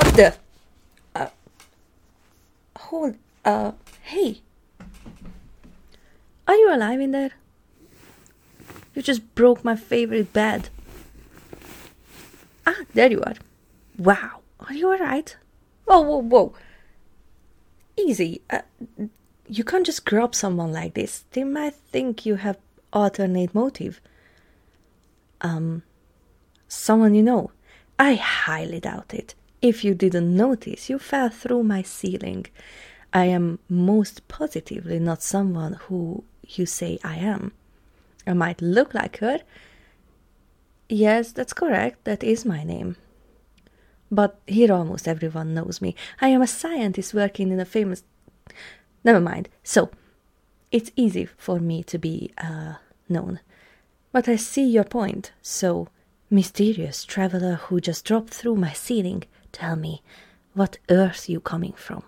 the... Hold... Hey. Are you alive in there? You just broke my favorite bed. Ah, there you are. Wow. Are you alright? Whoa, whoa, whoa. Easy. You can't just grab someone like this. They might think you have alternate motive. Someone you know. I highly doubt it. If you didn't notice, you fell through my ceiling. I am most positively not someone who you say I am. I might look like her. Yes, that's correct. That is my name. But here almost everyone knows me. I am a scientist working in a famous... Never mind. So, it's easy for me to be known. But I see your point. So, mysterious traveler who just dropped through my ceiling, tell me, what Earth you coming from?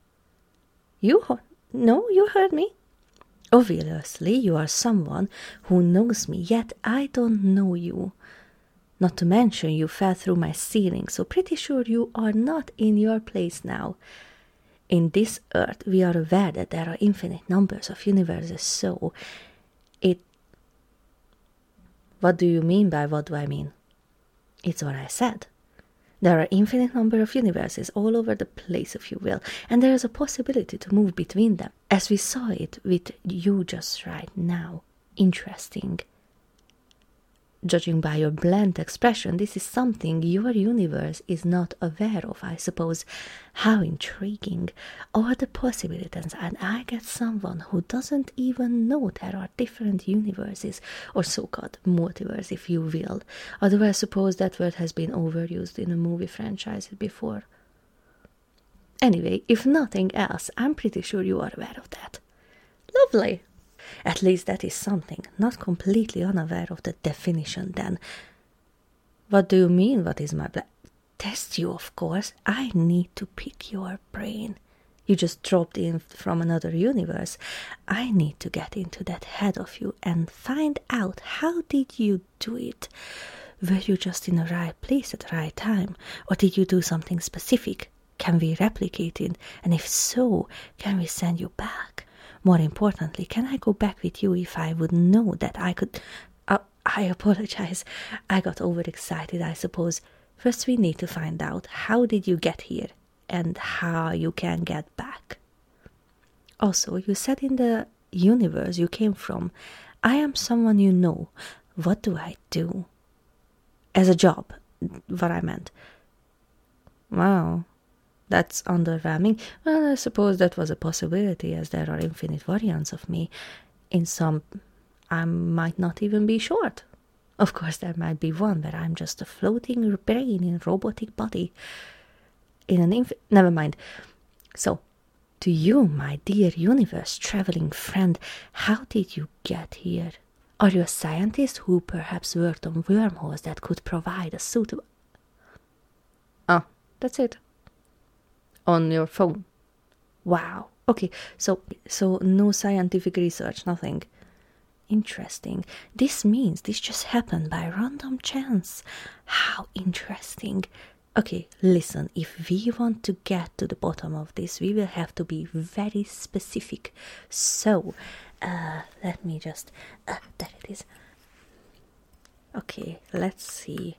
No, you heard me. Obviously, you are someone who knows me, yet I don't know you. Not to mention you fell through my ceiling, so pretty sure you are not in your place now. In this Earth, we are aware that there are infinite numbers of universes, so What do you mean by what do I mean? It's what I said. There are infinite number of universes all over the place, if you will, and there is a possibility to move between them, as we saw it with you just right now. Interesting. Judging by your bland expression, this is something your universe is not aware of, I suppose. How intriguing. All the possibilities, and I get someone who doesn't even know there are different universes, or so-called multiverse, if you will. Although I suppose that word has been overused in a movie franchise before. Anyway, if nothing else, I'm pretty sure you are aware of that. Lovely. At least that is something. Not completely unaware of the definition, then. What do you mean, what is my Test you, of course. I need to pick your brain. You just dropped in from another universe. I need to get into that head of you and find out how did you do it. Were you just in the right place at the right time? Or did you do something specific? Can we replicate it? And if so, can we send you back? More importantly, can I go back with you if I would know that I could... I apologize. I got overexcited, I suppose. First, we need to find out how did you get here and how you can get back. Also, you said in the universe you came from, I am someone you know. What do I do? As a job, what I meant. Wow. That's underwhelming. Well, I suppose that was a possibility, as there are infinite variants of me. In some, I might not even be short. Of course, there might be one where I'm just a floating brain in a robotic body. Never mind. So, to you, my dear universe-traveling friend, how did you get here? Are you a scientist who perhaps worked on wormholes that could provide a suitable... Oh, that's it. On your phone. Wow. Okay, so no scientific research, nothing. Interesting. This means this just happened by random chance. How interesting. Okay, listen, if we want to get to the bottom of this, we will have to be very specific. So, let me just... there it is. Okay, let's see.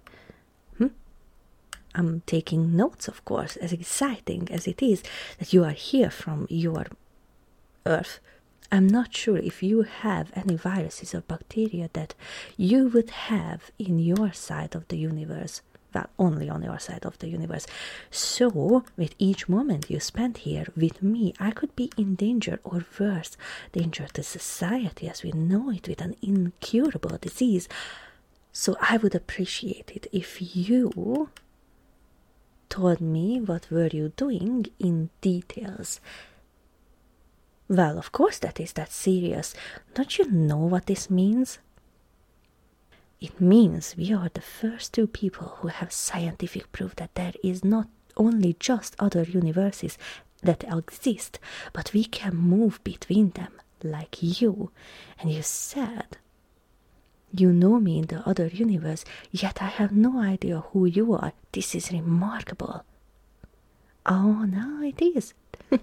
I'm taking notes, of course, as exciting as it is that you are here from your Earth. I'm not sure if you have any viruses or bacteria that you would have in your side of the universe. Well, only on your side of the universe. So, with each moment you spend here with me, I could be in danger, or worse, danger to society as we know it, with an incurable disease. So I would appreciate it if you told me what were you doing in details. Well, of course that's serious. Don't you know what this means? It means we are the first two people who have scientific proof that there is not only just other universes that exist, but we can move between them, like you. And you said you know me in the other universe, yet I have no idea who you are. This is remarkable. Oh, no, it is.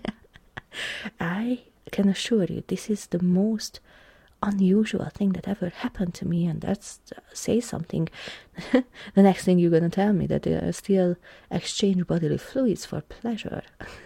I can assure you, this is the most unusual thing that ever happened to me, and that's say something. The next thing you're gonna tell me that they still exchange bodily fluids for pleasure.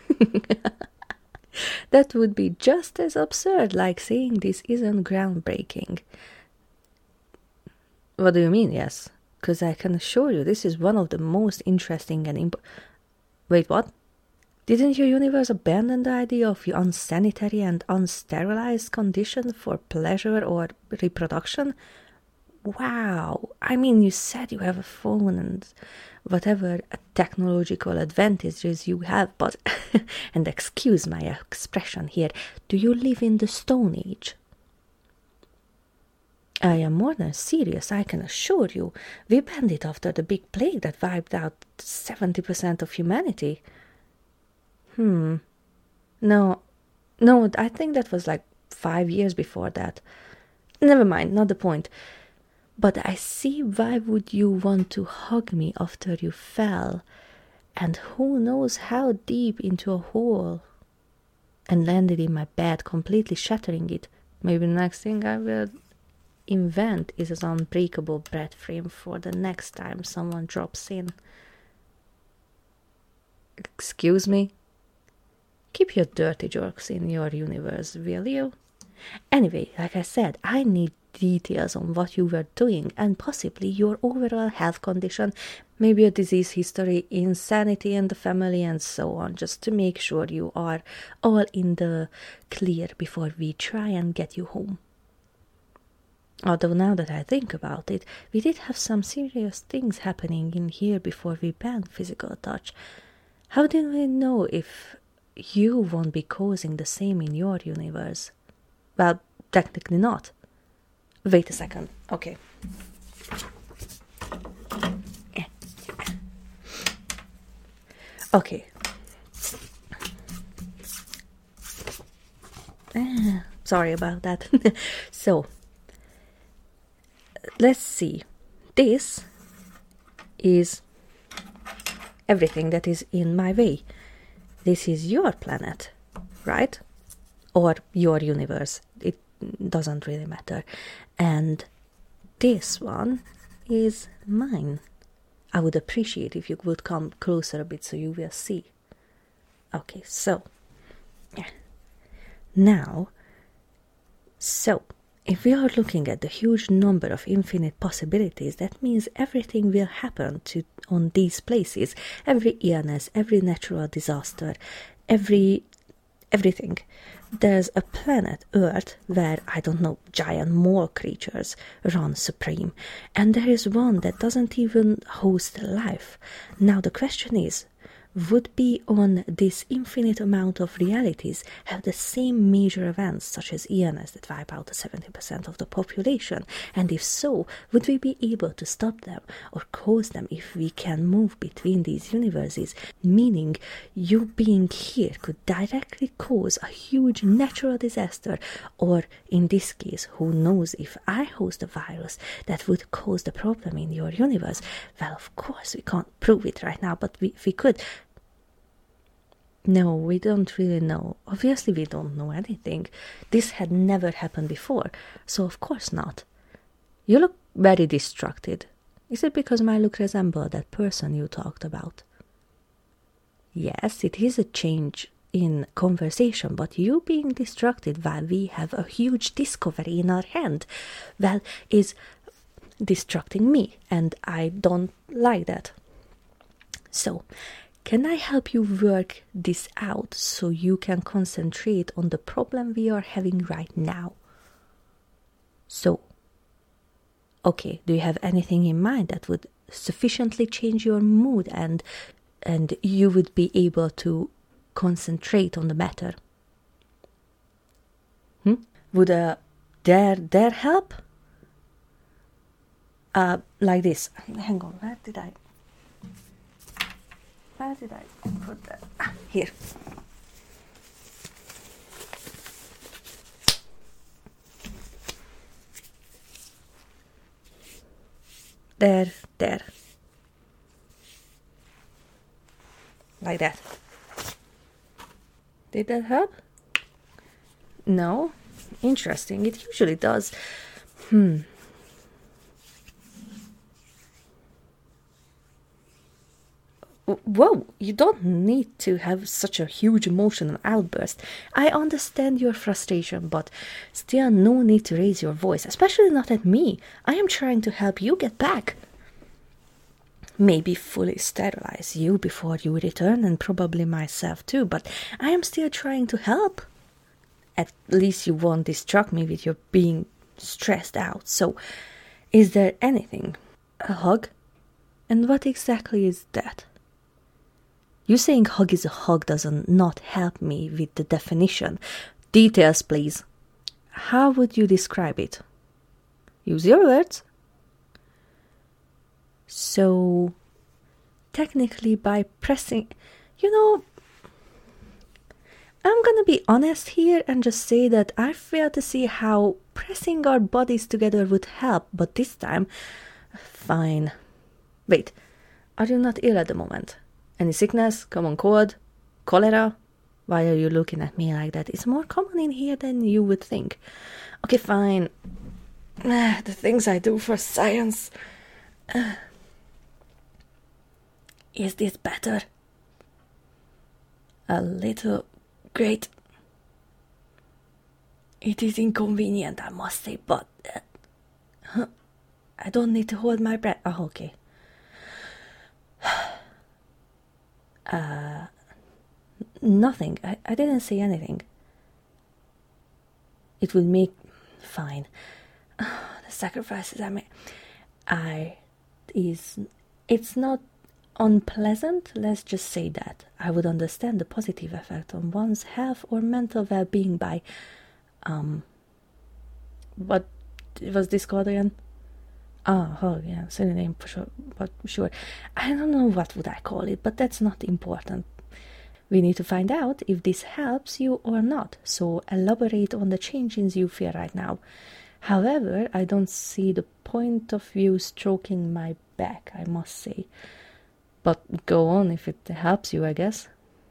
That would be just as absurd like saying this isn't groundbreaking. What do you mean, yes? Because I can assure you this is one of the most interesting and Wait, what? Didn't your universe abandon the idea of your unsanitary and unsterilized condition for pleasure or reproduction? Wow! I mean, you said you have a phone and whatever technological advantages you have, but, and excuse my expression here, do you live in the Stone Age? I am more than serious, I can assure you. We banned it after the big plague that wiped out 70% of humanity. No, I think that was like 5 years before that. Never mind, not the point. But I see why would you want to hug me after you fell, and who knows how deep into a hole, and landed in my bed, completely shattering it. Maybe the next thing I will invent is an unbreakable bread frame for the next time someone drops in. Excuse me? Keep your dirty jokes in your universe, will you? Anyway, like I said, I need details on what you were doing and possibly your overall health condition, maybe a disease history, insanity in the family, and so on, just to make sure you are all in the clear before we try and get you home. Although now that I think about it, we did have some serious things happening in here before we banned physical touch. How did we know if you won't be causing the same in your universe? Well, technically not. Wait a second. Okay. Okay. Sorry about that. So, let's see. This is everything that is in my way. This is your planet, right? Or your universe. It doesn't really matter. And this one is mine. I would appreciate if you would come closer a bit so you will see. Okay, so now, if we are looking at the huge number of infinite possibilities, that means everything will happen on these places. Every illness, every natural disaster, everything. There's a planet, Earth, where, I don't know, giant mole creatures run supreme. And there is one that doesn't even host life. Now the question is, would be on this infinite amount of realities have the same major events such as illness that wipe out 70% of the population? And if so, would we be able to stop them or cause them if we can move between these universes? Meaning, you being here could directly cause a huge natural disaster, or in this case, who knows if I host a virus that would cause the problem in your universe? Well, of course, we can't prove it right now, but if we could. No, we don't really know. Obviously, we don't know anything. This had never happened before, so of course not. You look very distracted. Is it because my look resembles that person you talked about? Yes, it is a change in conversation, but you being distracted while we have a huge discovery in our hand, well, is distracting me, and I don't like that. So, can I help you work this out so you can concentrate on the problem we are having right now? So, okay, do you have anything in mind that would sufficiently change your mood and you would be able to concentrate on the matter? Would a dare help? Like this. Hang on, where did I put that? Here. There. Like that. Did that help? No? Interesting. It usually does. Whoa, you don't need to have such a huge emotional outburst. I understand your frustration, but still no need to raise your voice, especially not at me. I am trying to help you get back. Maybe fully sterilize you before you return, and probably myself too, but I am still trying to help. At least you won't distract me with your being stressed out. So, is there anything? A hug? And what exactly is that? You saying hug is a hug doesn't not help me with the definition. Details, please. How would you describe it? Use your words. So, technically by pressing... I'm gonna be honest here and just say that I fail to see how pressing our bodies together would help, but this time... Fine. Wait, are you not ill at the moment? Any sickness, common cold, cholera? Why are you looking at me like that? It's more common in here than you would think. Okay, fine. The things I do for science. Is this better? A little. Great. It is inconvenient, I must say, but... I don't need to hold my breath. Oh, okay. Nothing. I didn't say anything. It will make... Fine. The sacrifices I made... It's not unpleasant, let's just say that. I would understand the positive effect on one's health or mental well-being by... What was this called again? Oh, yeah, synonym for sure, but sure. I don't know what would I call it, but that's not important. We need to find out if this helps you or not, so elaborate on the changes you feel right now. However, I don't see the point of you stroking my back, I must say. But go on if it helps you, I guess.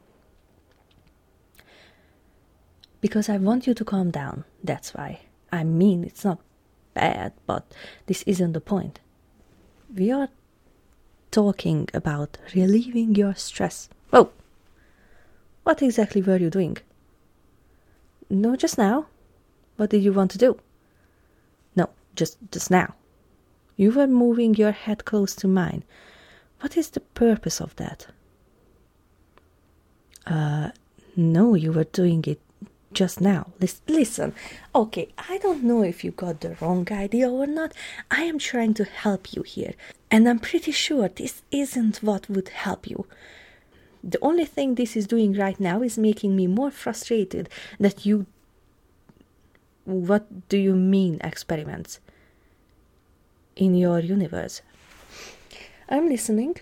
Because I want you to calm down, that's why. I mean, it's not bad, but this isn't the point. We are talking about relieving your stress. Oh, what exactly were you doing? No, just now. What did you want to do? No, just now. You were moving your head close to mine. What is the purpose of that? No, you were doing it just now. Listen, okay, I don't know if you got the wrong idea or not. I am trying to help you here, and I'm pretty sure this isn't what would help you. The only thing this is doing right now is making me more frustrated that you... What do you mean, experiments? In your universe? I'm listening.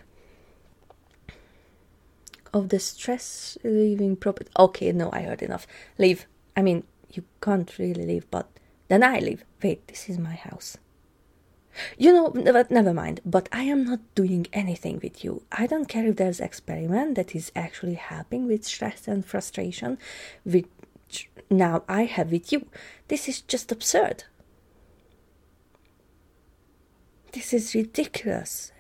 Of the stress relieving property. Okay, no, I heard enough. Leave. I mean, you can't really leave, but then I leave. Wait, this is my house. But never mind. But I am not doing anything with you. I don't care if there's an experiment that is actually helping with stress and frustration, which now I have with you. This is just absurd. This is ridiculous.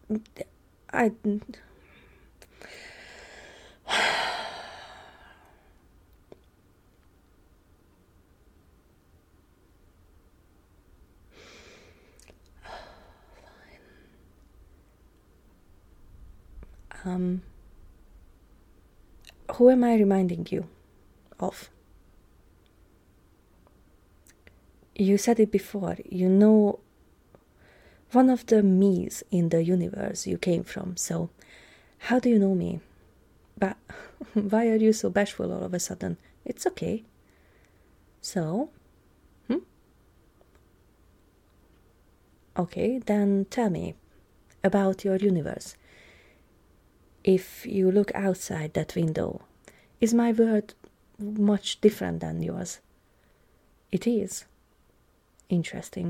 Who am I reminding you of? You said it before, one of the me's in the universe you came from, so how do you know me? But why are you so bashful all of a sudden? It's okay. So? Okay, then tell me about your universe. If you look outside that window, is my world much different than yours? It is. Interesting.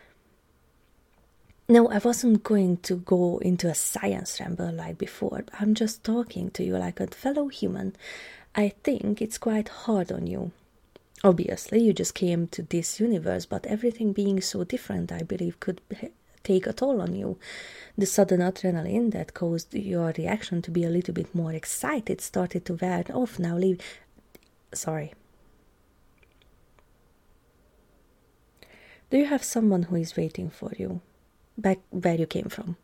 No, I wasn't going to go into a science ramble like before. I'm just talking to you like a fellow human. I think it's quite hard on you. Obviously, you just came to this universe, but everything being so different, I believe, could take a toll on you. The sudden adrenaline that caused your reaction to be a little bit more excited started to wear off. Now leave. Sorry. Do you have someone who is waiting for you? Back where you came from?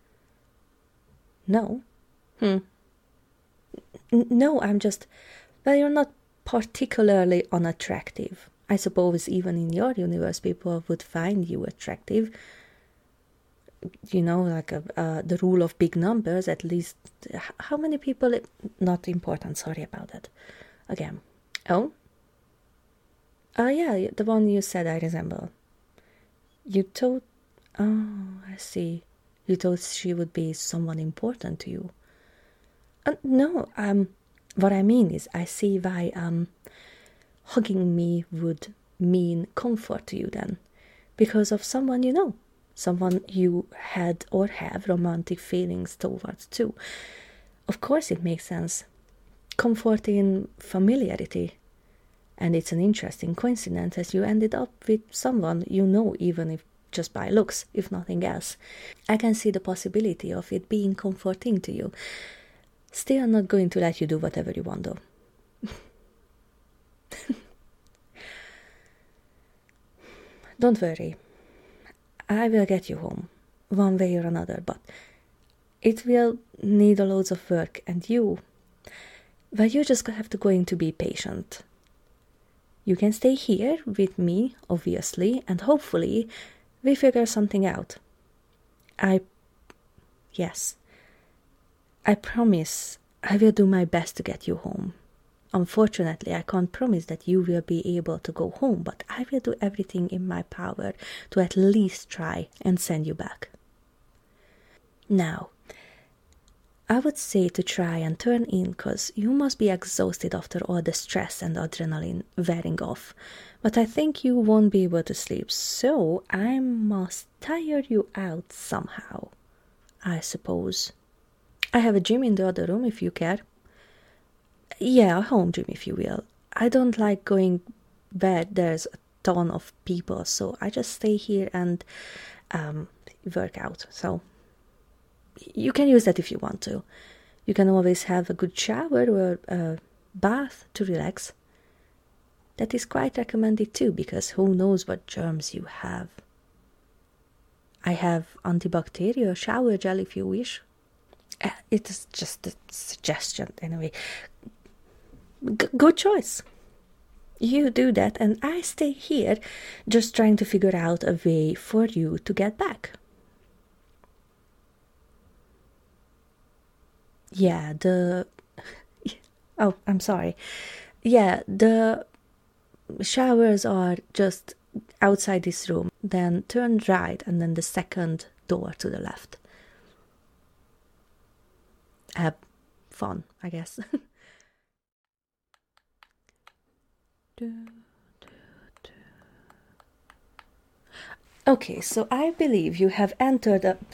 No? No, I'm just... Well, you're not particularly unattractive. I suppose even in your universe people would find you attractive. You know, like the rule of big numbers, at least... How many people... Not important, sorry about that. Again. Oh? Yeah, the one you said I resemble. You thought... Oh, I see. You thought she would be someone important to you. No, what I mean is I see why hugging me would mean comfort to you then. Because of someone you know. Someone you had or have romantic feelings towards too. Of course it makes sense. Comfort in familiarity. And it's an interesting coincidence as you ended up with someone you know, even if just by looks, if nothing else. I can see the possibility of it being comforting to you. Still, I'm not going to let you do whatever you want, though. Don't worry. I will get you home, one way or another, but it will need a loads of work, and you... Well, you just have to going to be patient. You can stay here with me, obviously, and hopefully we figure something out. Yes. I promise I will do my best to get you home. Unfortunately, I can't promise that you will be able to go home, but I will do everything in my power to at least try and send you back. Now, I would say to try and turn in, because you must be exhausted after all the stress and adrenaline wearing off. But I think you won't be able to sleep, so I must tire you out somehow, I suppose. I have a gym in the other room if you care. Yeah, a home gym if you will. I don't like going where there's a ton of people, so I just stay here and work out. So you can use that if you want to. You can always have a good shower or a bath to relax. That is quite recommended too, because who knows what germs you have. I have antibacterial shower gel if you wish. It is just a suggestion anyway. Good choice. You do that and I stay here just trying to figure out a way for you to get back. Yeah, Oh, I'm sorry. Yeah, the showers are just outside this room. Then turn right and then the second door to the left. Have fun, I guess. Okay, so I believe you have entered a...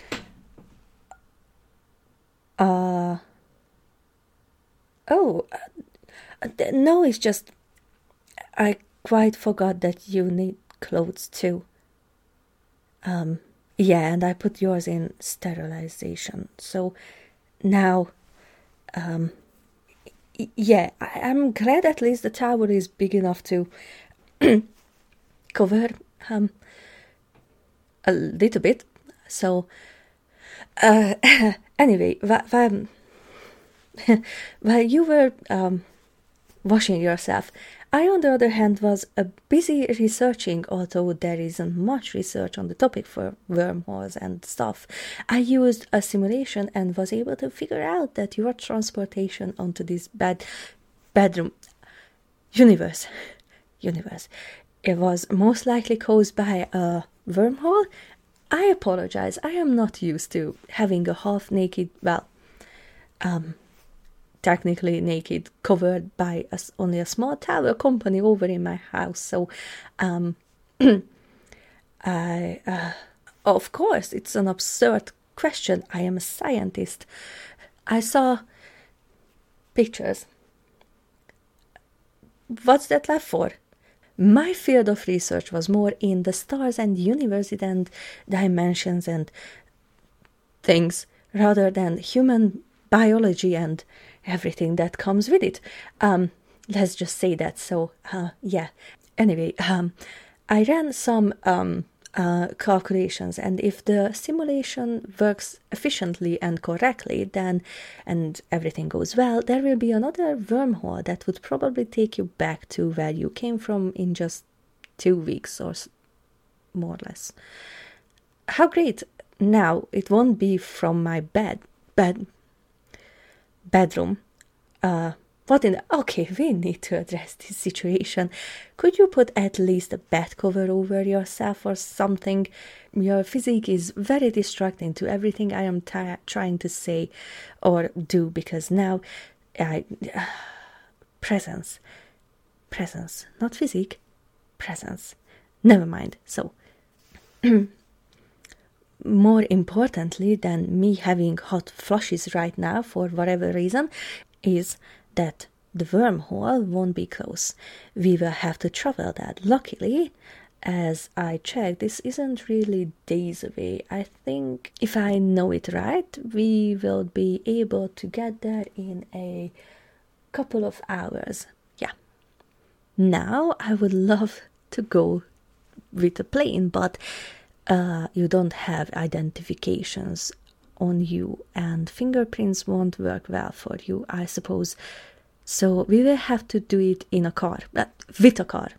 no, it's just... I quite forgot that you need clothes too. Yeah, and I put yours in sterilization. So now, yeah, I'm glad at least the tower is big enough to cover a little bit. So, anyway, while you were washing yourself, I, on the other hand, was busy researching, although there isn't much research on the topic for wormholes and stuff. I used a simulation and was able to figure out that your transportation onto this bedroom universe, it was most likely caused by a wormhole. I apologize. I am not used to having a half-naked, technically naked, covered by only a small towel company over in my house. So, of course, it's an absurd question. I am a scientist. I saw pictures what's that left for? My field of research was more in the stars and universe and dimensions and things, rather than human biology and everything that comes with it. Let's just say that. So, yeah. Anyway, I ran some calculations, and if the simulation works efficiently and correctly, then, and everything goes well, there will be another wormhole that would probably take you back to where you came from in just 2 weeks or more or less. How great! Now it won't be from my bedroom. Okay, we need to address this situation. Could you put at least a bed cover over yourself or something? Your physique is very distracting to everything I am trying to say or do, because now presence, not physique, presence. Never mind. So, more importantly than me having hot flushes right now for whatever reason is that the wormhole won't be close. We will have to travel that. Luckily, as I checked, this isn't really days away. I think, if I know it right, we will be able to get there in a couple of hours. Yeah. Now, I would love to go with a plane, but you don't have identifications on you, and fingerprints won't work well for you, I suppose. So we will have to do it in a car, with a car.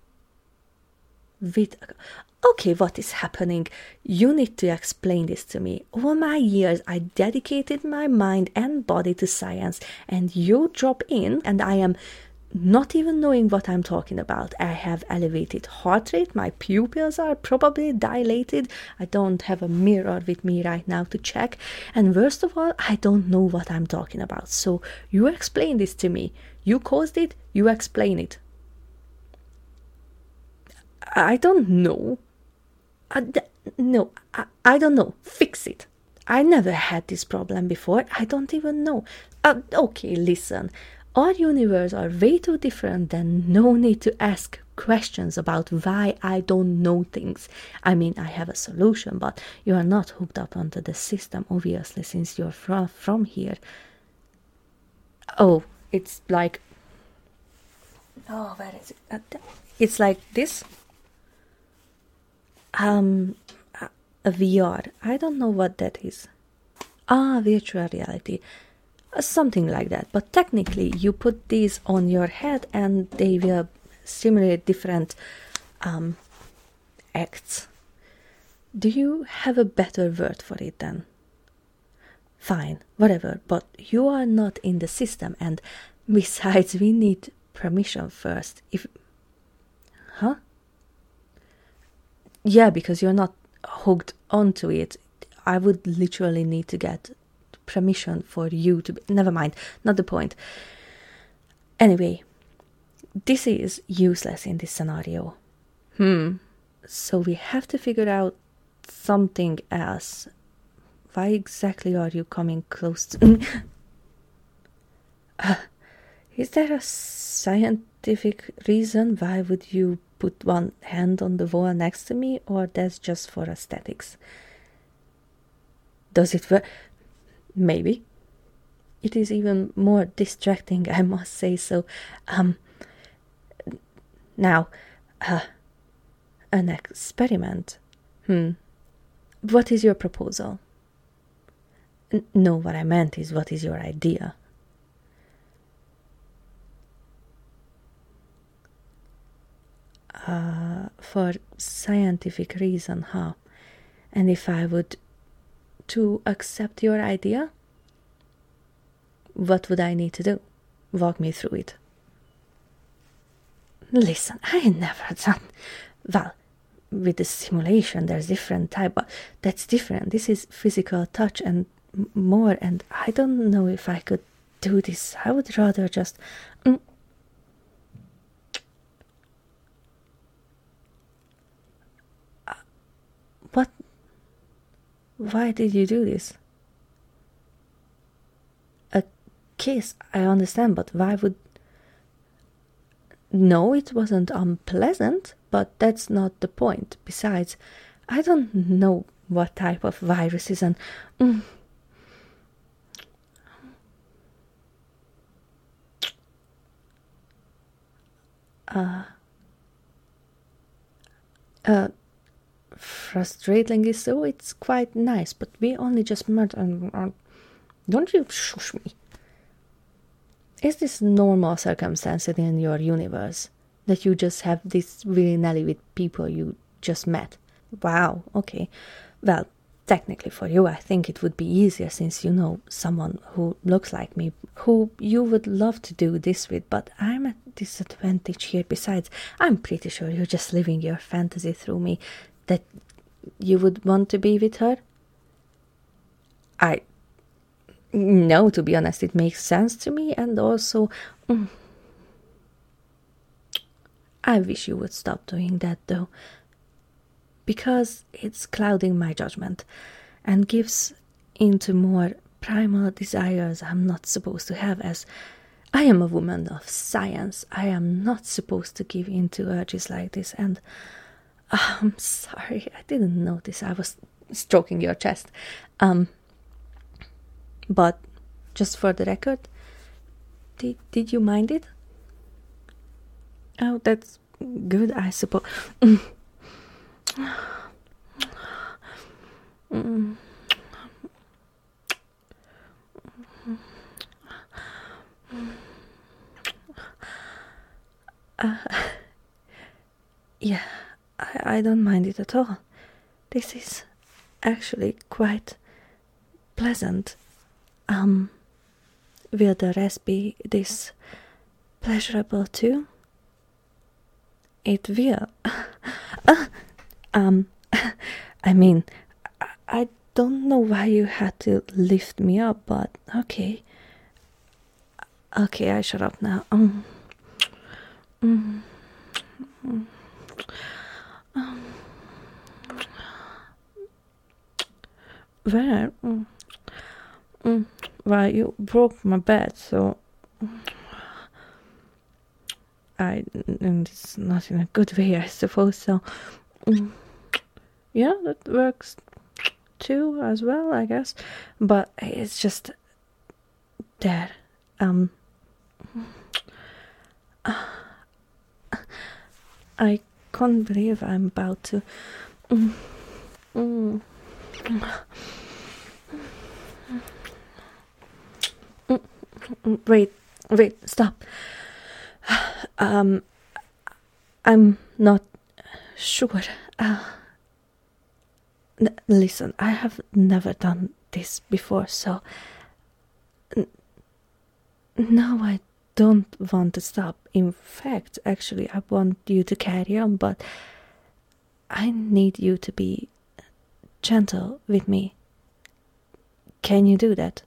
Okay, what is happening? You need to explain this to me. All my years, I dedicated my mind and body to science, and you drop in, and I am not even knowing what I'm talking about. I have elevated heart rate, my pupils are probably dilated, I don't have a mirror with me right now to check, and worst of all, I don't know what I'm talking about. So you explain this to me. You caused it, you explain it. I don't know. I don't know. Fix it. I never had this problem before. I don't even know. Okay, listen. Our universe are way too different, then no need to ask questions about why I don't know things. I mean, I have a solution, but you are not hooked up onto the system, obviously, since you're from here. Oh, it's like... Oh, where is it? It's like this. A VR. I don't know what that is. Virtual reality. Something like that. But technically, you put these on your head and they will simulate different acts. Do you have a better word for it then? Fine, whatever. But you are not in the system, and besides, we need permission first. Huh? Yeah, because you're not hooked onto it. I would literally need to get permission for you to be... Never mind, not the point. Anyway, this is useless in this scenario. So we have to figure out something else. Why exactly are you coming close to... Is there a scientific reason why would you put one hand on the wall next to me, or that's just for aesthetics? Does it work? Maybe. It is even more distracting, I must say so. Now, an experiment. What is your proposal? No, what I meant is, what is your idea? For scientific reason, huh? And if I would to accept your idea, what would I need to do? Walk me through it. Listen, I never done... Well, with the simulation, there's different type, but that's different. This is physical touch and more, and I don't know if I could do this. I would rather just... What? Why did you do this? A kiss, I understand, but why would... No, it wasn't unpleasant, but that's not the point. Besides, I don't know what type of viruses and... frustratingly so, it's quite nice, but we only just met and don't you shush me. Is this normal circumstances in your universe? That you just have this willy-nilly with people you just met? Wow, okay. Well, technically for you, I think it would be easier since you know someone who looks like me, who you would love to do this with, but I'm at disadvantage here. Besides, I'm pretty sure you're just living your fantasy through me, that you would want to be with her. No, to be honest, it makes sense to me, and also, I wish you would stop doing that though, because it's clouding my judgment and gives into more primal desires I'm not supposed to have, as I am a woman of science. I am not supposed to give in to urges like this, and I'm sorry, I didn't notice I was stroking your chest. But just for the record, did you mind it? Oh, that's good, I suppose. Yeah, I don't mind it at all. This is actually quite pleasant. Will the rest be this pleasurable too? It will. I mean, I don't know why you had to lift me up, but okay. Okay, I shut up now. Where? Well, you broke my bed, so and it's not in a good way, I suppose. So, yeah, that works too, as well, I guess. But it's just there. I can't believe I'm about to. Wait, stop. I'm not sure. Listen, I have never done this before, so no, I don't want to stop. In fact, actually, I want you to carry on, but I need you to be gentle with me. Can you do that?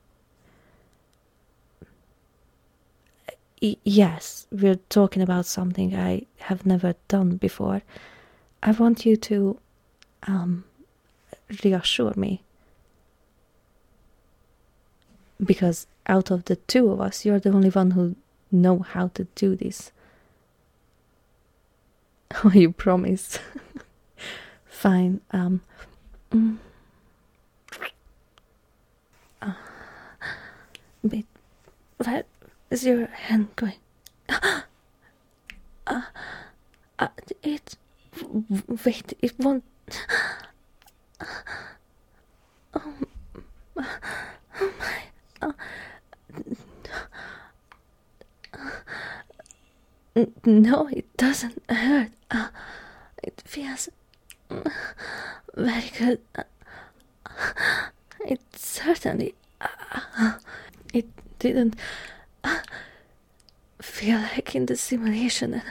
Yes, we're talking about something I have never done before. I want you to reassure me, because out of the two of us, you're the only one who know how to do this. Oh, you promise? Fine. Wait, where is your hand going? Wait, it won't. Oh my. No, it doesn't hurt. It feels very good. It certainly. It didn't feel like in the simulation.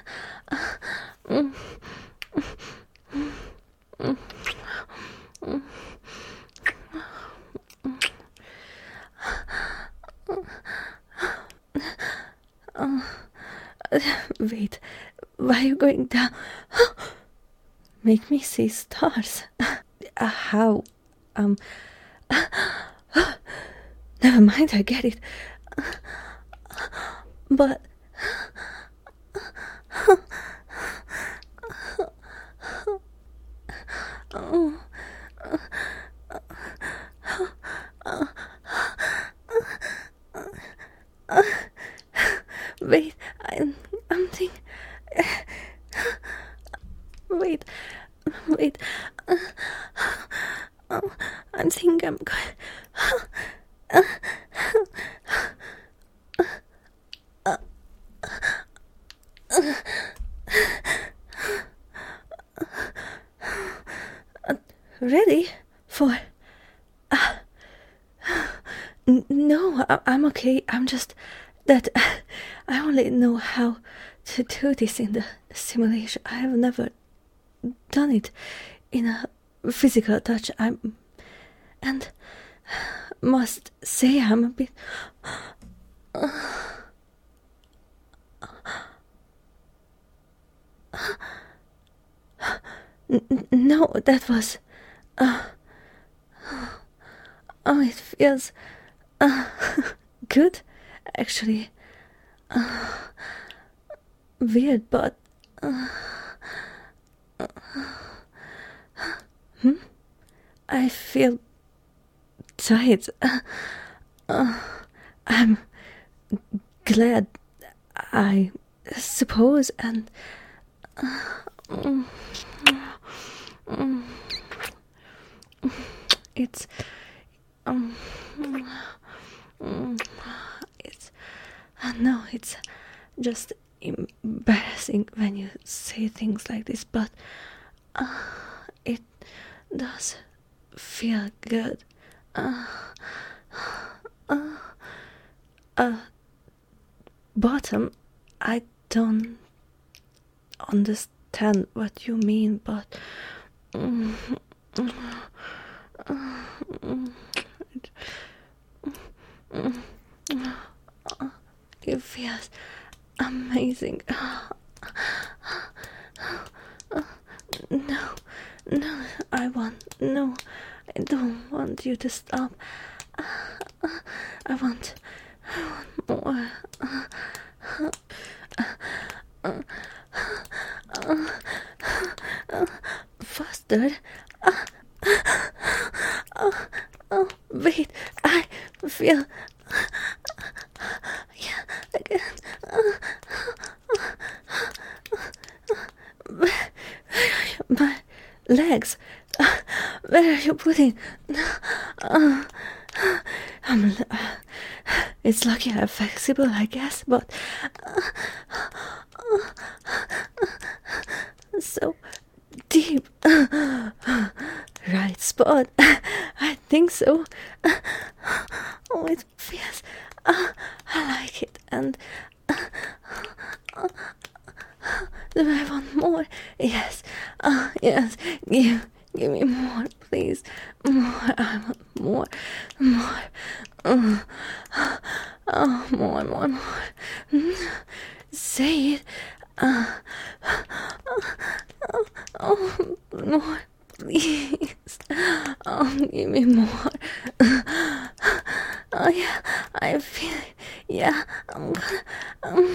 Wait, why are you going down? Make me see stars. How? Never mind, I get it. But Wait, I'm thinking. Wait, wait. I think I'm going. Ready for. No, I'm okay. I'm just that I only know how to do this in the simulation. I have never done it in a physical touch. And must say I'm a bit. No, that was. It feels good, actually. Weird, but I feel tired. I'm glad, I suppose, and it's no, it's just embarrassing when you say things like this, but it does feel good. Bottom, I don't understand what you mean, but it feels amazing. No, I don't want you to stop. I want more. Faster. Wait, I feel. Yeah, again. My legs. Where are you putting? It's lucky I'm flexible, I guess, but so deep. Right spot. I think so. Oh, it feels. I like it, and do I want more? Yes. Yes. Give me more, please. More. I want more. More. Say it. More, please. Give me more. Yeah, I feel it. Yeah, I'm gonna.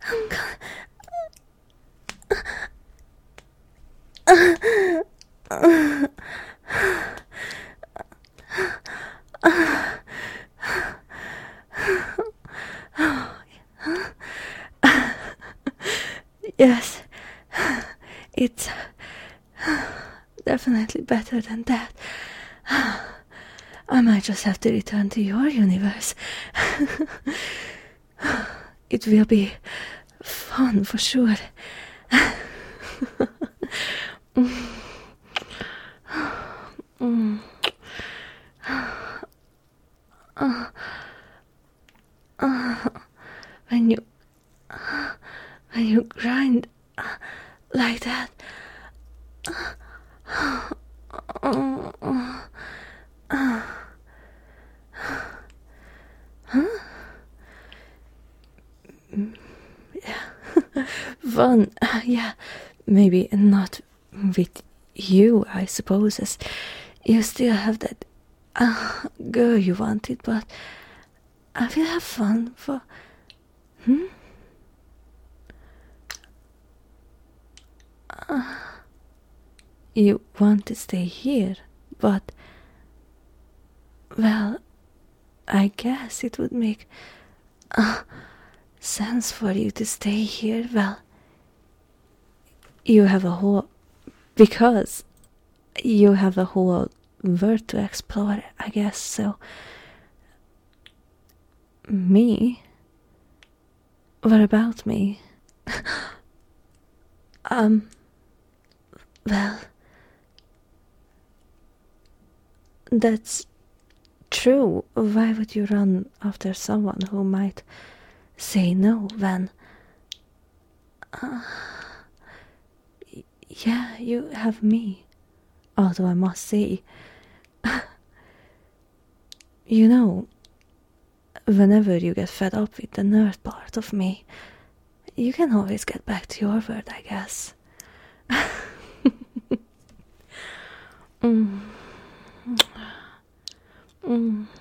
Yes, it's definitely better than that. I might just have to return to your universe. It will be fun for sure. When you grind like that. Yeah. Fun. Yeah, maybe not with you, I suppose, as you still have that girl you wanted, but I will have fun for. You want to stay here, but, well, I guess it would make sense for you to stay here, well, you have a whole. Because you have a whole world to explore, I guess, so. Me? What about me? Well, that's true. Why would you run after someone who might say no when. Yeah, you have me. Although I must say, you know, whenever you get fed up with the nerd part of me, you can always get back to your word, I guess. mm. Mm.